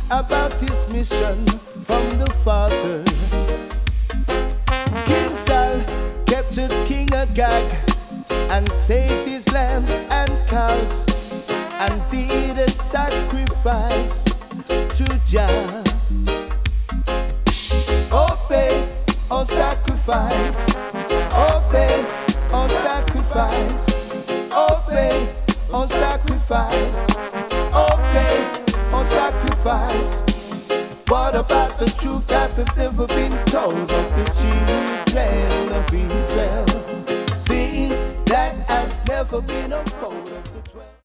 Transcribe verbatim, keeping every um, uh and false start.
about his mission from the Father. King Saul captured King Agag and saved his lambs and cows and did a sacrifice to Jah. Obey, oh sacrifice. Obey, oh sacrifice. Obey, oh sacrifice. Obey, oh sacrifice. What about the truth that has never been told of the children of Israel? Things that has never been unfolded.